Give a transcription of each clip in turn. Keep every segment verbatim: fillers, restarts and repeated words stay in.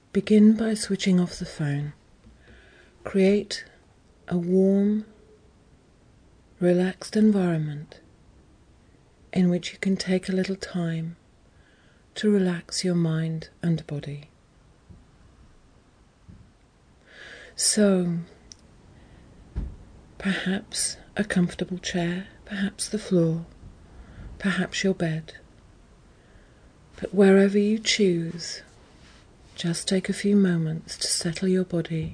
Begin by switching off the phone. Create a warm, relaxed environment in which you can take a little time to relax your mind and body. So, perhaps a comfortable chair, perhaps the floor, perhaps your bed. But wherever you choose, just take a few moments to settle your body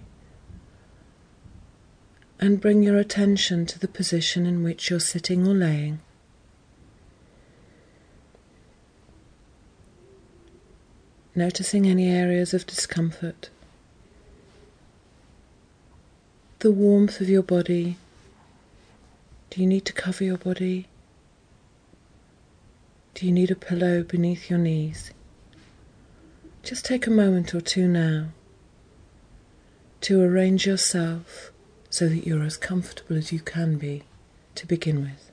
and bring your attention to the position in which you're sitting or laying. Noticing any areas of discomfort, the warmth of your body. Do you need to cover your body? Do you need a pillow beneath your knees? Just take a moment or two now to arrange yourself so that you're as comfortable as you can be to begin with.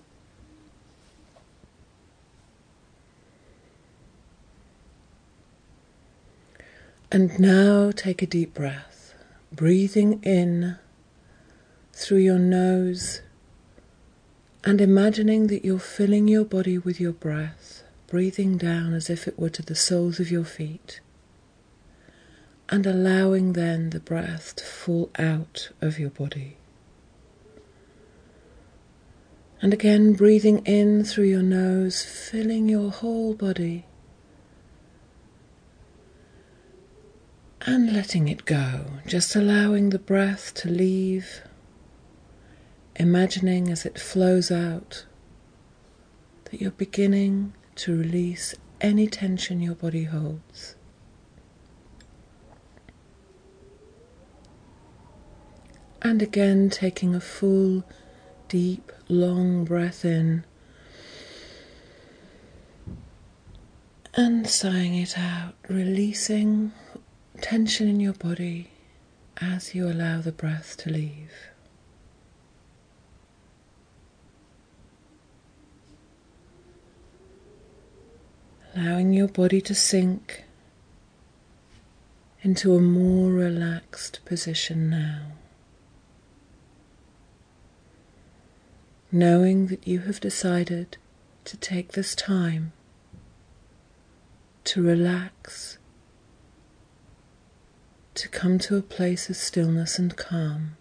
And now take a deep breath, breathing in through your nose and imagining that you're filling your body with your breath, breathing down as if it were to the soles of your feet, and allowing then the breath to fall out of your body. And again breathing in through your nose, filling your whole body, and letting it go, just allowing the breath to leave, imagining as it flows out that you're beginning to release any tension your body holds. And again taking a full, deep, long breath in and sighing it out, releasing tension in your body as you allow the breath to leave. Allowing your body to sink into a more relaxed position now. Knowing that you have decided to take this time to relax, to come to a place of stillness and calm.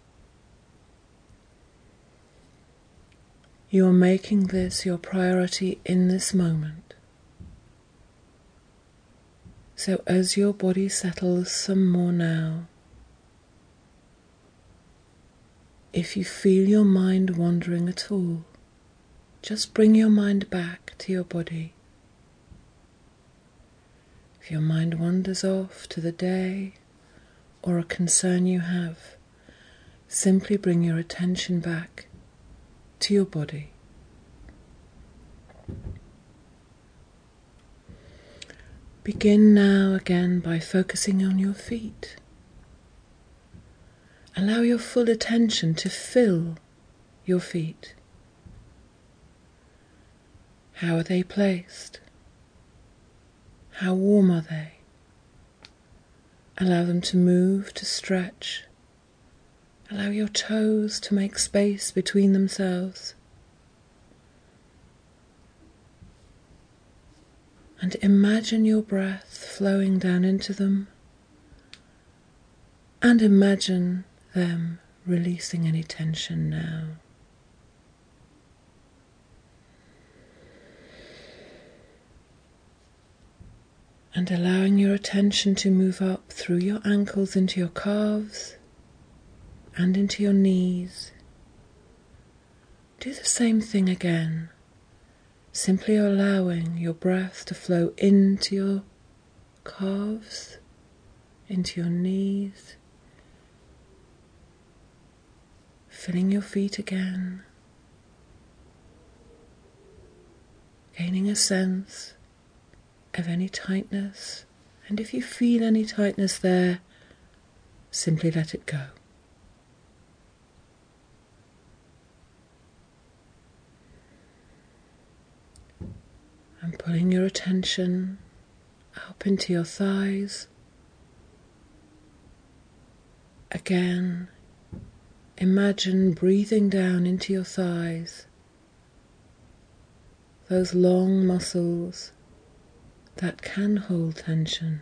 You are making this your priority in this moment. So as your body settles some more now, if you feel your mind wandering at all, just bring your mind back to your body. If your mind wanders off to the day or a concern you have, simply bring your attention back to your body. Begin now again by focusing on your feet. Allow your full attention to fill your feet. How are they placed? How warm are they? Allow them to move, to stretch. Allow your toes to make space between themselves. And imagine your breath flowing down into them, and imagine them releasing any tension now. And allowing your attention to move up through your ankles into your calves and into your knees. Do the same thing again. Simply allowing your breath to flow into your calves, into your knees, filling your feet again, gaining a sense of any tightness, and if you feel any tightness there, simply let it go. And pulling your attention up into your thighs, Again, imagine breathing down into your thighs, those long muscles that can hold tension.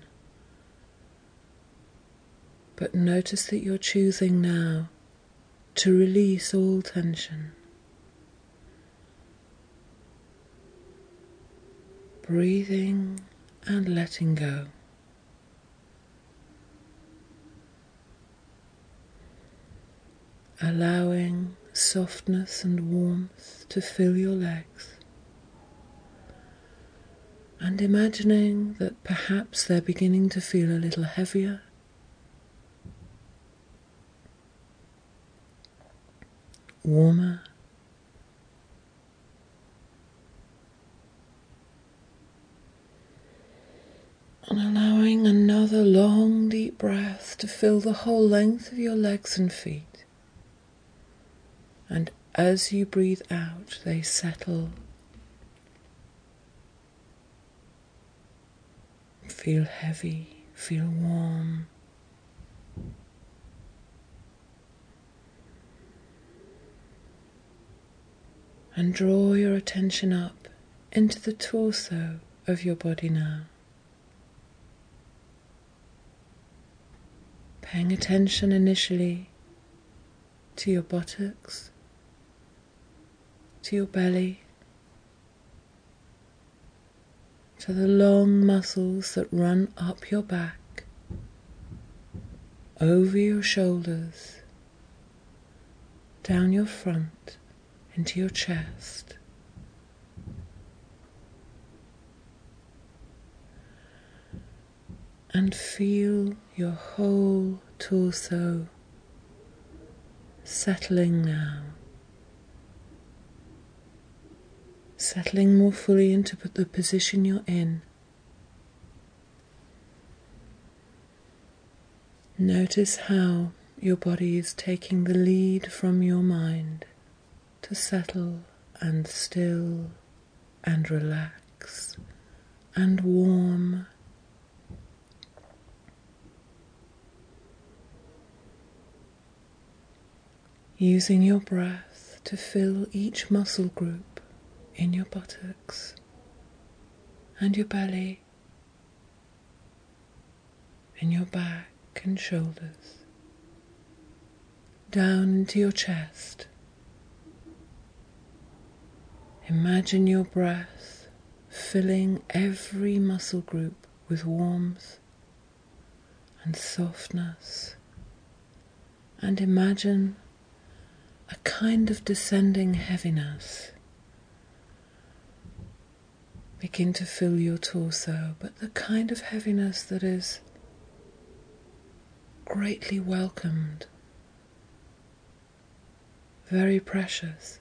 But notice that you're choosing now to release all tension. Breathing and letting go. Allowing softness and warmth to fill your legs. And imagining that perhaps they're beginning to feel a little heavier. Warmer. And allowing another long deep breath to fill the whole length of your legs and feet. And as you breathe out, they settle. Feel heavy, feel warm. And draw your attention up into the torso of your body now. Paying attention initially to your buttocks, to your belly, to the long muscles that run up your back, over your shoulders, down your front, into your chest. And feel your whole torso settling now. Settling more fully into the position you're in. Notice how your body is taking the lead from your mind to settle and still and relax and warm. Using your breath to fill each muscle group in your buttocks and your belly, in your back and shoulders, down into your chest. Imagine your breath filling every muscle group with warmth and softness, and imagine a kind of descending heaviness begin to fill your torso, but the kind of heaviness that is greatly welcomed, very precious,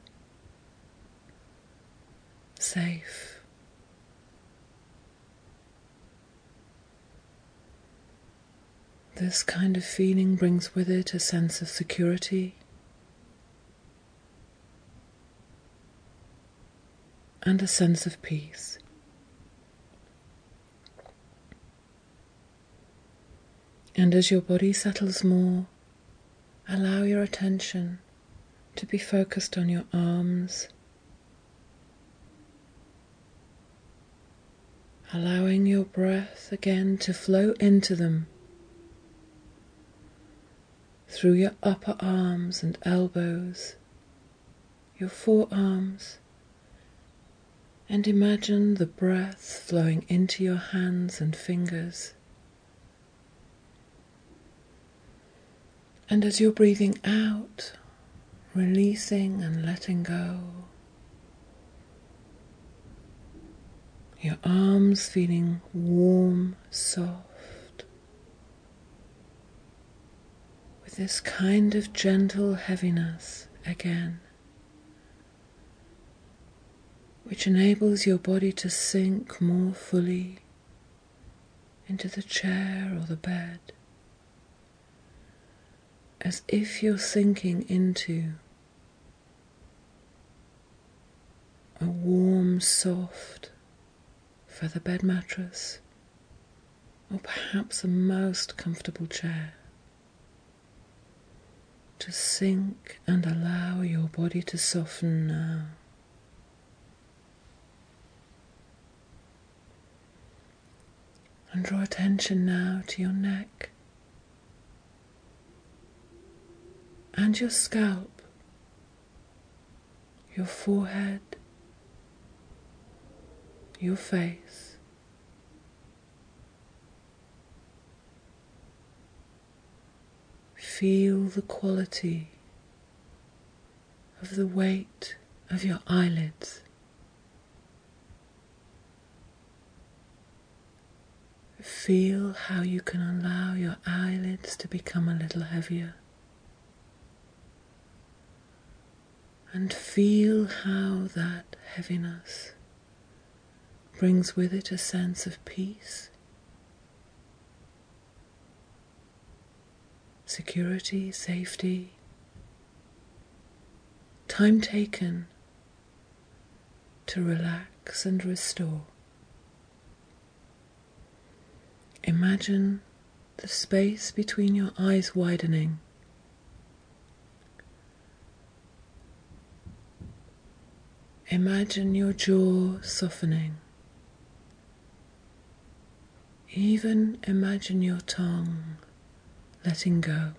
safe. This kind of feeling brings with it a sense of security and a sense of peace. And as your body settles more, allow your attention to be focused on your arms, allowing your breath again to flow into them through your upper arms and elbows, your forearms, and imagine the breath flowing into your hands and fingers. And as you're breathing out, releasing and letting go, your arms feeling warm, soft, with this kind of gentle heaviness again, which enables your body to sink more fully into the chair or the bed, as if you're sinking into a warm, soft feather bed mattress, or perhaps a most comfortable chair. Just sink and allow your body to soften now. And draw attention now to your neck and your scalp, your forehead, your face. Feel the quality of the weight of your eyelids. Feel how you can allow your eyelids to become a little heavier. And feel how that heaviness brings with it a sense of peace, security, safety, time taken to relax and restore. Imagine the space between your eyes widening. Imagine your jaw softening. Even imagine your tongue letting go.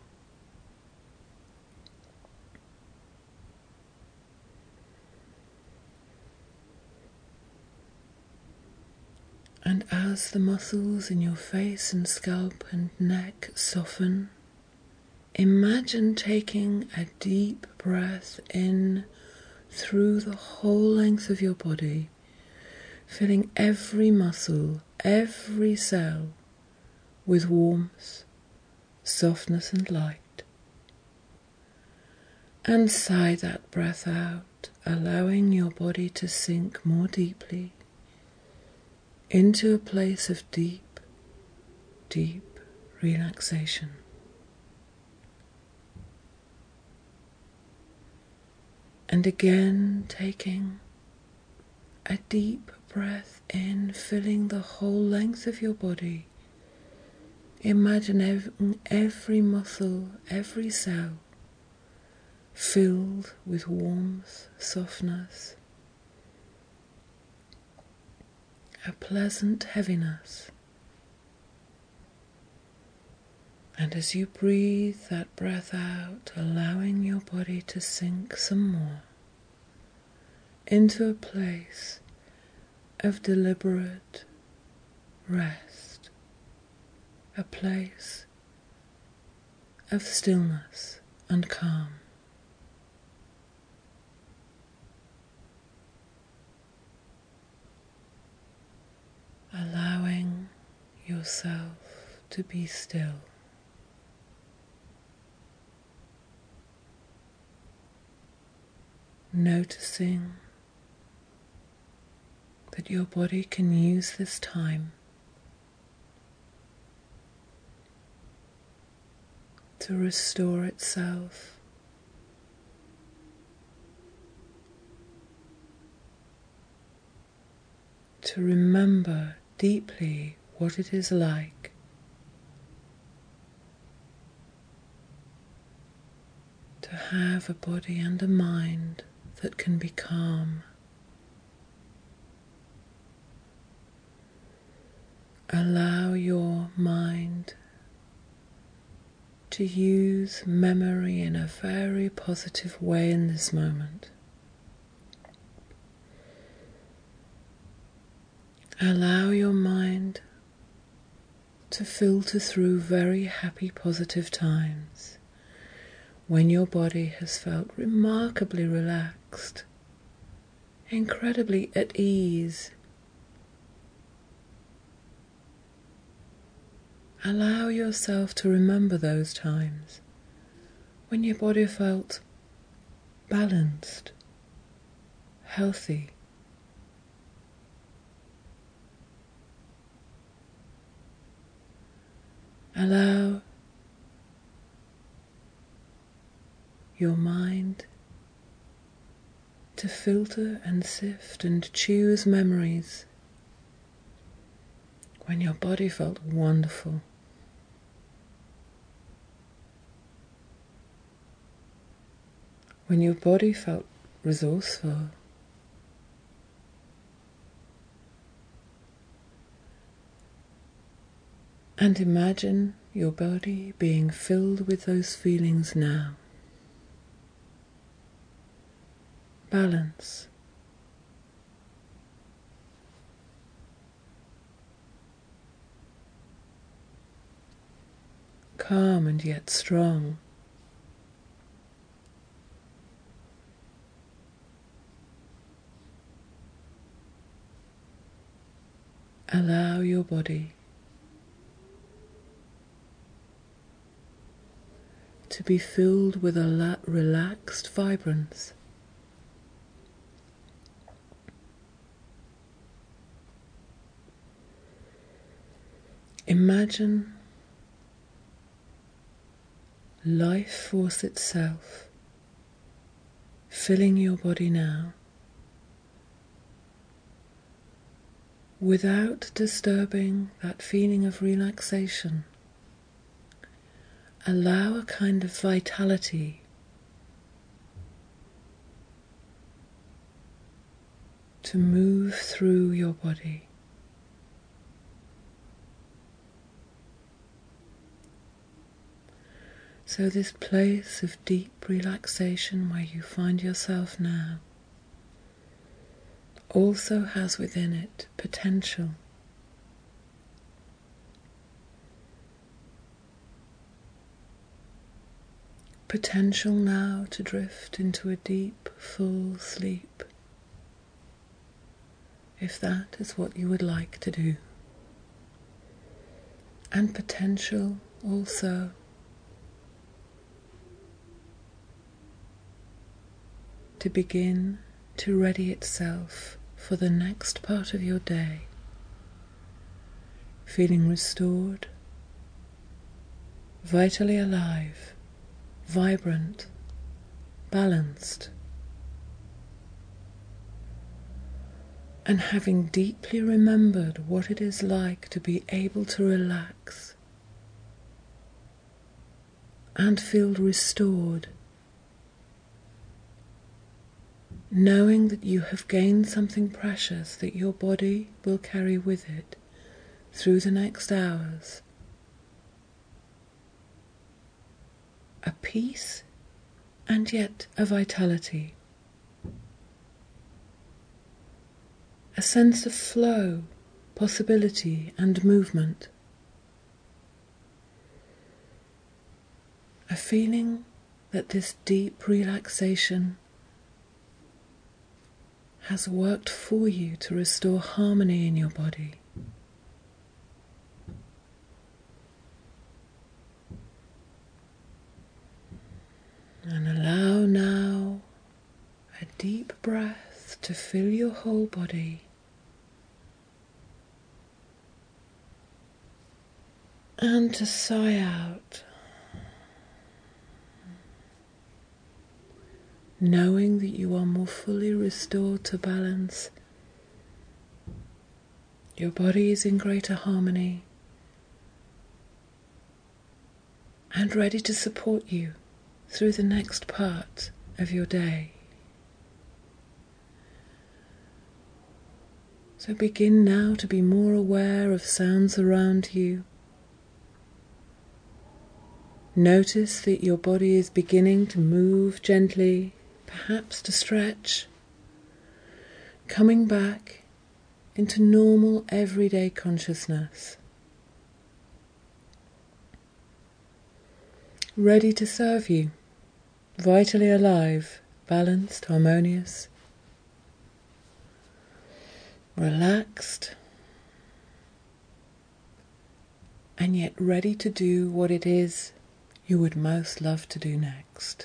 And as the muscles in your face and scalp and neck soften, imagine taking a deep breath in through the whole length of your body, filling every muscle, every cell with warmth, softness and light. And sigh that breath out, allowing your body to sink more deeply into a place of deep, deep relaxation. And again taking a deep breath in, filling the whole length of your body. Imagine every, every muscle, every cell filled with warmth, softness, a pleasant heaviness. And as you breathe that breath out, allowing your body to sink some more into a place of deliberate rest, a place of stillness and calm. Allowing yourself to be still. Noticing that your body can use this time to restore itself, to remember deeply what it is like to have a body and a mind that can be calm. Allow your mind to use memory in a very positive way in this moment. Allow your mind to filter through very happy, positive times when your body has felt remarkably relaxed, incredibly at ease. Allow yourself to remember those times when your body felt balanced, healthy. Allow your mind to filter and sift and choose memories when your body felt wonderful. when your body felt resourceful. And imagine your body being filled with those feelings now. Balance. Calm and yet strong. Allow your body to be filled with a la- relaxed vibrance. Imagine life force itself filling your body now, without disturbing that feeling of relaxation. Allow a kind of vitality to move through your body. So this place of deep relaxation where you find yourself now also has within it potential. Potential now to drift into a deep, full sleep, if that is what you would like to do. And potential also to begin to ready itself for the next part of your day, feeling restored, vitally alive, vibrant, balanced, and having deeply remembered what it is like to be able to relax and feel restored, knowing that you have gained something precious that your body will carry with it through the next hours. A peace and yet a vitality. A sense of flow, possibility and movement. A feeling that this deep relaxation has worked for you to restore harmony in your body. And allow now a deep breath to fill your whole body. And to sigh out, knowing that you are more fully restored to balance. Your body is in greater harmony and ready to support you through the next part of your day. So begin now to be more aware of sounds around you. Notice that your body is beginning to move gently, perhaps to stretch, coming back into normal everyday consciousness. Ready to serve you, vitally alive, balanced, harmonious, relaxed, and yet ready to do what it is you would most love to do next.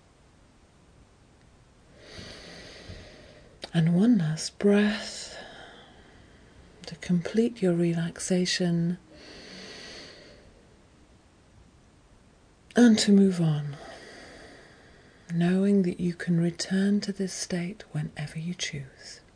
And one last breath to complete your relaxation and to move on, knowing that you can return to this state whenever you choose.